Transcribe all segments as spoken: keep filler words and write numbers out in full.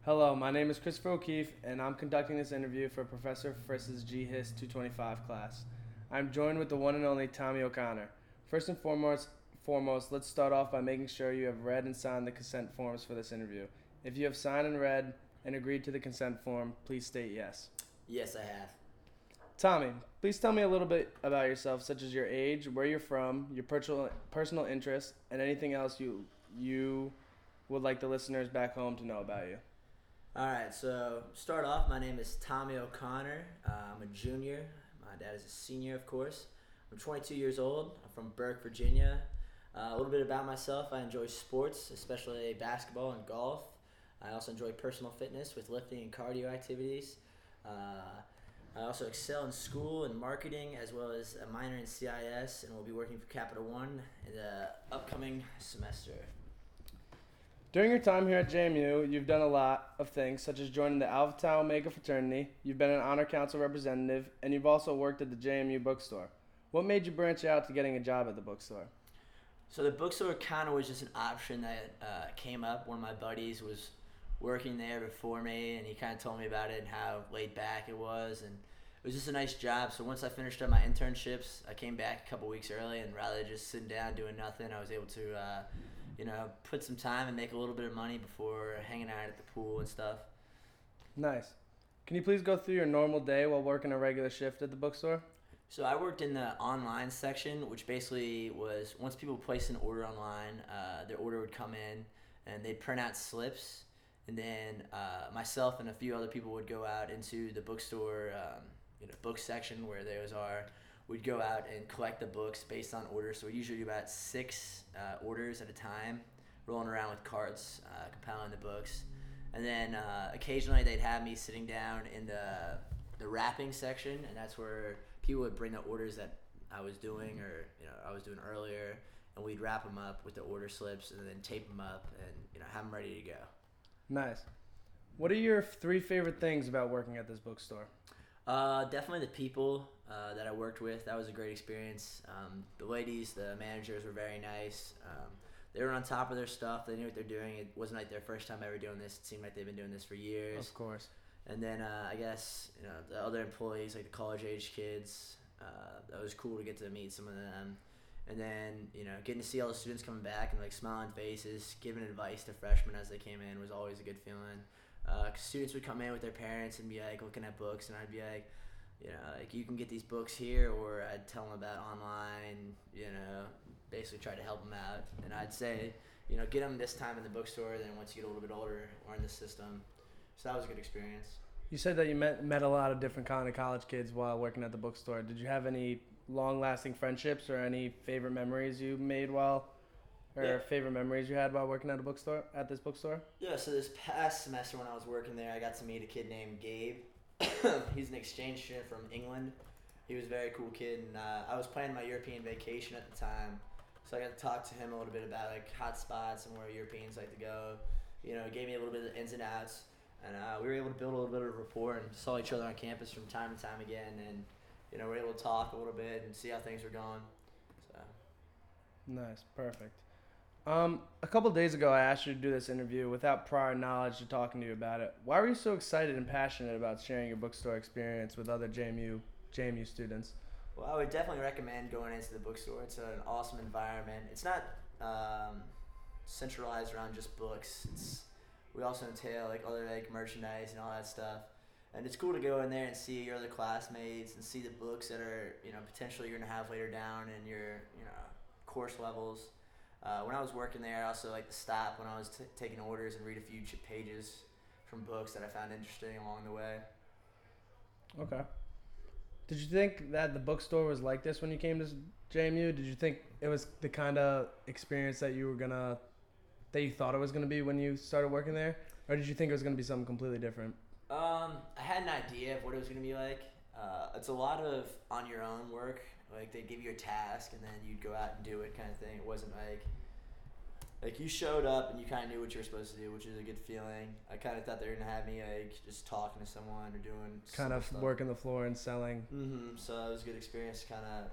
Hello, my name is Christopher O'Keefe, and I'm conducting this interview for Professor Friss's G Hist two twenty-five class. I'm joined with the one and only Tommy O'Connor. First and foremost, foremost, let's start off by making sure you have read and signed the consent forms for this interview. If you have signed and read and agreed to the consent form, please state yes. Yes, I have. Tommy, please tell me a little bit about yourself, such as your age, where you're from, your personal personal interests, and anything else you you would like the listeners back home to know about you. All right, so start off, my name is Tommy O'Connor. Uh, I'm a junior. My dad is a senior, of course. I'm twenty-two years old. I'm from Burke, Virginia. Uh, a little bit about myself, I enjoy sports, especially basketball and golf. I also enjoy personal fitness with lifting and cardio activities. Uh, I also excel in school and marketing, as well as a minor in C I S, and will be working for Capital One in the upcoming semester. During your time here at J M U, you've done a lot of things, such as joining the Alpha Tau Omega fraternity, you've been an honor council representative, and you've also worked at the J M U bookstore. What made you branch out to getting a job at the bookstore? So the bookstore kind of was just an option that uh, came up. One of my buddies was working there before me, and he kind of told me about it and how laid back it was, and it was just a nice job. So once I finished up my internships, I came back a couple weeks early, and rather than just sitting down doing nothing, I was able to uh, you know, put some time and make a little bit of money before hanging out at the pool and stuff. Nice. Can you please go through your normal day while working a regular shift at the bookstore? So I worked in the online section, which basically was once people placed an order online, uh, their order would come in and they'd print out slips, and then uh, myself and a few other people would go out into the bookstore, um, you know, book section where those are. We'd go out and collect the books based on orders. So we usually do about six uh, orders at a time, rolling around with carts, uh, compiling the books. And then uh, occasionally they'd have me sitting down in the the wrapping section, and that's where people would bring the orders that I was doing or you know I was doing earlier, and we'd wrap them up with the order slips and then tape them up and you know have them ready to go. Nice. What are your three favorite things about working at this bookstore? Uh, definitely the people uh, that I worked with. That was a great experience. Um, the ladies, the managers were very nice. Um, they were on top of their stuff. They knew what they're doing. It wasn't like their first time ever doing this. It seemed like they've been doing this for years. Of course. And then uh, I guess you know the other employees, like the college age kids. Uh, that was cool to get to meet some of them. And then you know getting to see all the students coming back and like smiling faces, giving advice to freshmen as they came in was always a good feeling. Uh, cause students would come in with their parents and be like looking at books, and I'd be like, you know, like you can get these books here, or I'd tell them about online, you know, basically try to help them out. And I'd say, you know, get them this time in the bookstore, then once you get a little bit older, learn the system. So that was a good experience. You said that you met met a lot of different kind of college kids while working at the bookstore. Did you have any long-lasting friendships or any favorite memories you made while or Yeah. favorite memories you had while working at a bookstore at this bookstore? Yeah, so this past semester when I was working there, I got to meet a kid named Gabe. He's an exchange student from England. He was a very cool kid, and uh, I was planning my European vacation at the time, so I got to talk to him a little bit about like hot spots and where Europeans like to go. You know, gave me a little bit of the ins and outs, and uh, we were able to build a little bit of rapport and saw each other on campus from time to time again, and you know, we were able to talk a little bit and see how things were going. So. Nice, perfect. Um, a couple days ago, I asked you to do this interview without prior knowledge to talking to you about it. Why were you so excited and passionate about sharing your bookstore experience with other J M U J M U students? Well, I would definitely recommend going into the bookstore. It's an awesome environment. It's not um, centralized around just books. It's we also entail like other like merchandise and all that stuff. And it's cool to go in there and see your other classmates and see the books that are you know potentially you're gonna have later down in your you know course levels. Uh, when I was working there, I also like to stop when I was t- taking orders and read a few ch- pages from books that I found interesting along the way. Okay. Did you think that the bookstore was like this when you came to J M U? Did you think it was the kind of experience that you were gonna, that you thought it was gonna be when you started working there, or did you think it was gonna be something completely different? Um, I had an idea of what it was going to be like. Uh, it's a lot of on your own work. Like they give you a task and then you'd go out and do it kind of thing. It wasn't like like you showed up and you kind of knew what you were supposed to do, which is a good feeling. I kind of thought they were gonna have me like just talking to someone or doing Kind of stuff. working the floor and selling. Mm-hmm. So it was a good experience to kind of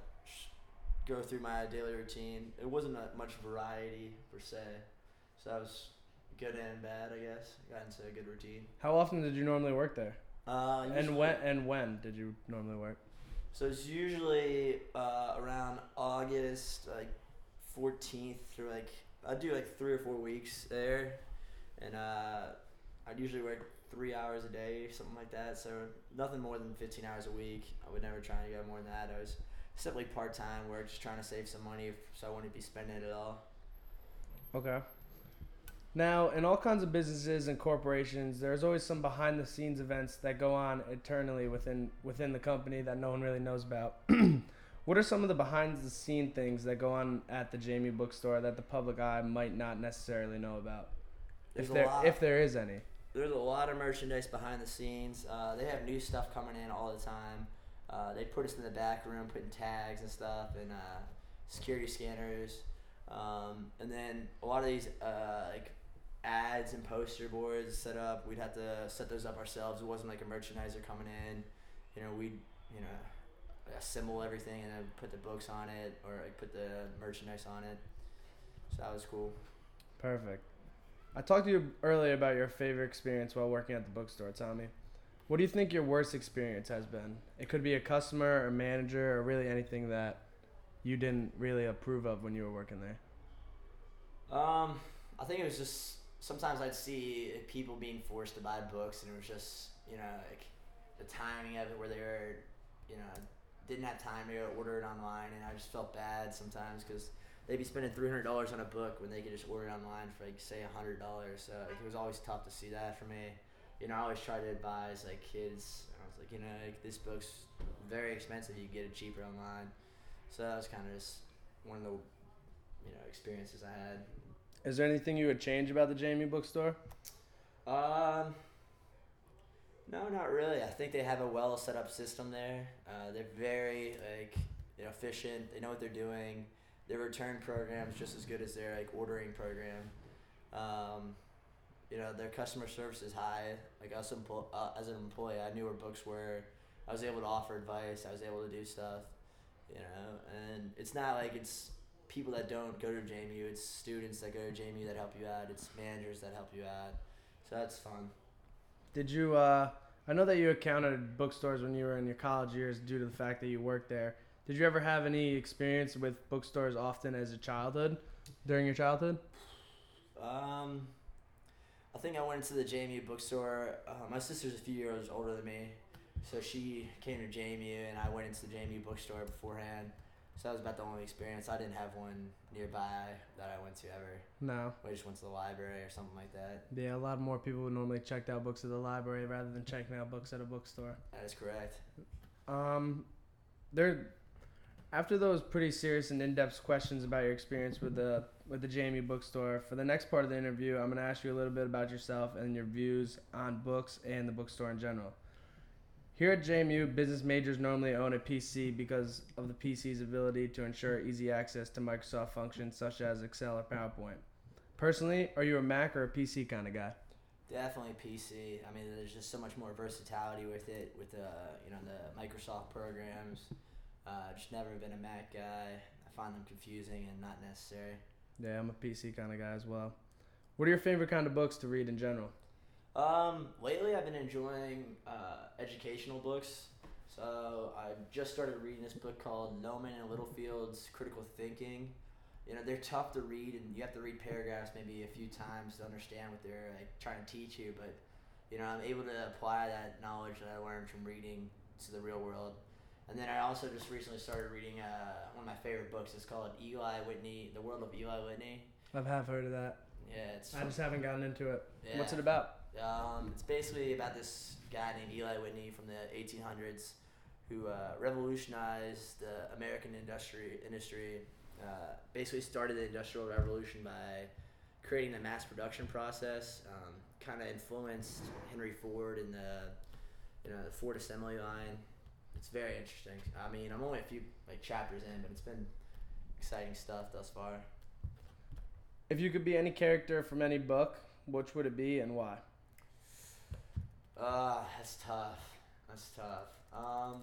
go through my daily routine. It wasn't a, much variety per se, so that was good and bad, I guess. Got into a good routine. How often did you normally work there? Uh, And usually- when and when did you normally work? So it's usually uh, around August, like fourteenth through like I do like three or four weeks there, and uh, I'd usually work three hours a day, something like that. So nothing more than fifteen hours a week. I would never try to go more than that. I was simply part time work, just trying to save some money, so I wouldn't be spending it all. Okay. Now, in all kinds of businesses and corporations, there's always some behind-the-scenes events that go on eternally within within the company that no one really knows about. What are some of the behind-the-scene things that go on at the Jamie Bookstore that the public eye might not necessarily know about, There's if a there lot. if there is any? There's a lot of merchandise behind the scenes. Uh, they have new stuff coming in all the time. Uh, they put us in the back room, putting tags and stuff, and uh, security scanners. Um, and then a lot of these uh, like ads and poster boards set up. We'd have to set those up ourselves. It wasn't like a merchandiser coming in. You know, we'd you know assemble everything and then put the books on it or like put the merchandise on it. So that was cool. Perfect. I talked to you earlier about your favorite experience while working at the bookstore, Tommy. What do you think your worst experience has been? It could be a customer or manager or really anything that you didn't really approve of when you were working there. Um, I think it was just sometimes I'd see people being forced to buy books, and it was just you know like the timing of it, where they were, you know, didn't have time to order it online, and I just felt bad sometimes because they'd be spending three hundred dollars on a book when they could just order it online for like say a hundred dollars. So like, it was always tough to see that for me. You know, I always try to advise like kids. I was like, you know, like, this book's very expensive. You can get it cheaper online. So that was kind of just one of the you know experiences I had. Is there anything you would change about the Jamie Bookstore? Um, no, not really. I think they have a well set up system there. Uh, they're very like you know, efficient. They know what they're doing. Their return program is just as good as their like ordering program. Um, you know, their customer service is high. Like us empo- uh, as an employee, I knew where books were. I was able to offer advice. I was able to do stuff. You know, and it's not like it's people that don't go to J M U. It's students that go to J M U that help you out. It's managers that help you out. So that's fun. Did you, uh, I know that you encountered bookstores when you were in your college years due to the fact that you worked there. Did you ever have any experience with bookstores often as a childhood, during your childhood? Um, I think I went into the J M U bookstore. Uh, my sister's a few years older than me, so she came to J M U, and I went into the J M U bookstore beforehand. So that was about the only experience. I didn't have one nearby that I went to ever. No. I just went to the library or something like that. Yeah, a lot more people would normally check out books at the library rather than checking out books at a bookstore. That is correct. Um, there, after those pretty serious and in-depth questions about your experience with the with the J M U bookstore, for the next part of the interview, I'm going to ask you a little bit about yourself and your views on books and the bookstore in general. Here at J M U, business majors normally own a P C because of the P C's ability to ensure easy access to Microsoft functions such as Excel or PowerPoint. Personally, are you a Mac or a P C kind of guy? Definitely P C. I mean, there's just so much more versatility with it, with the you know the Microsoft programs. Uh, just never been a Mac guy. I find them confusing and not necessary. Yeah, I'm a P C kind of guy as well. What are your favorite kind of books to read in general? Um, lately I've been enjoying uh, educational books. So I just started reading this book called Lohman and Littlefield's Critical Thinking. You know, they're tough to read, and you have to read paragraphs maybe a few times to understand what they're like trying to teach you. But you know, I'm able to apply that knowledge that I learned from reading to the real world. And then I also just recently started reading uh, one of my favorite books. It's called Eli Whitney, The World of Eli Whitney. I have heard of that. Yeah, it's. I just haven't gotten into it. Yeah. What's it about? Um, it's basically about this guy named Eli Whitney from the eighteen hundreds who uh, revolutionized the American industry. industry uh, basically started the Industrial Revolution by creating the mass production process. Um, kind of influenced Henry Ford and the, you know, the Ford assembly line. It's very interesting. I mean, I'm only a few like chapters in, but it's been exciting stuff thus far. If you could be any character from any book, which would it be and why? Uh, that's tough. That's tough. Um,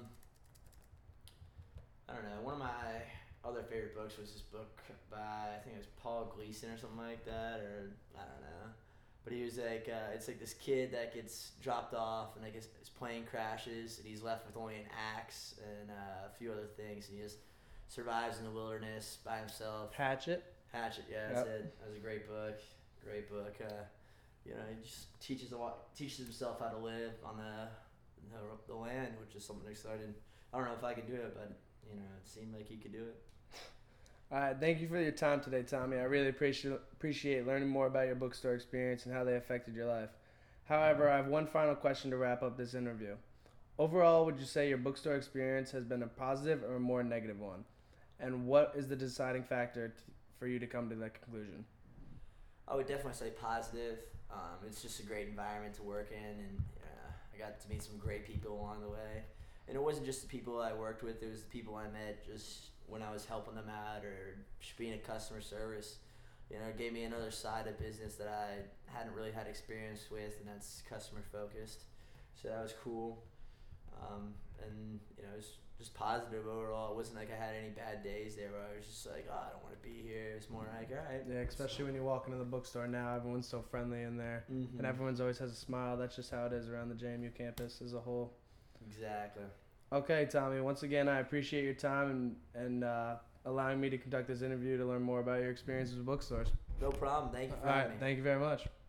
I don't know. One of my other favorite books was this book by, I think it was Paul Gleason or something like that, or I don't know. But he was like, uh, it's like this kid that gets dropped off, and like his, his plane crashes, and he's left with only an axe and uh, a few other things, and he just survives in the wilderness by himself. Hatchet. Hatchet, yeah, that's yep. it. That was a great book. Great book. Uh, you know, he just teaches a lot, teaches himself how to live on the, the the land, which is something exciting. I don't know if I could do it, but you know, it seemed like he could do it. All right, thank you for your time today, Tommy. I really appreciate appreciate learning more about your bookstore experience and how they affected your life. However, I have one final question to wrap up this interview. Overall, would you say your bookstore experience has been a positive or a more negative one? And what is the deciding factor t- for you to come to that conclusion? I would definitely say positive. Um, it's just a great environment to work in, and uh, I got to meet some great people along the way. And it wasn't just the people I worked with; it was the people I met just when I was helping them out or just being a customer service. You know, it gave me another side of business that I hadn't really had experience with, and that's customer focused. So that was cool. Um, and you know, it was just positive overall. It wasn't like I had any bad days there where I was just like, oh, I don't want to be here. It's more like, all right. Yeah, especially so. When you walk into the bookstore now, everyone's so friendly in there, mm-hmm. and everyone's always has a smile. That's just how it is around the J M U campus as a whole. Exactly. Okay, Tommy. Once again, I appreciate your time and and uh, allowing me to conduct this interview to learn more about your experiences with bookstores. No problem. Thank you for All having right, me. Thank you very much.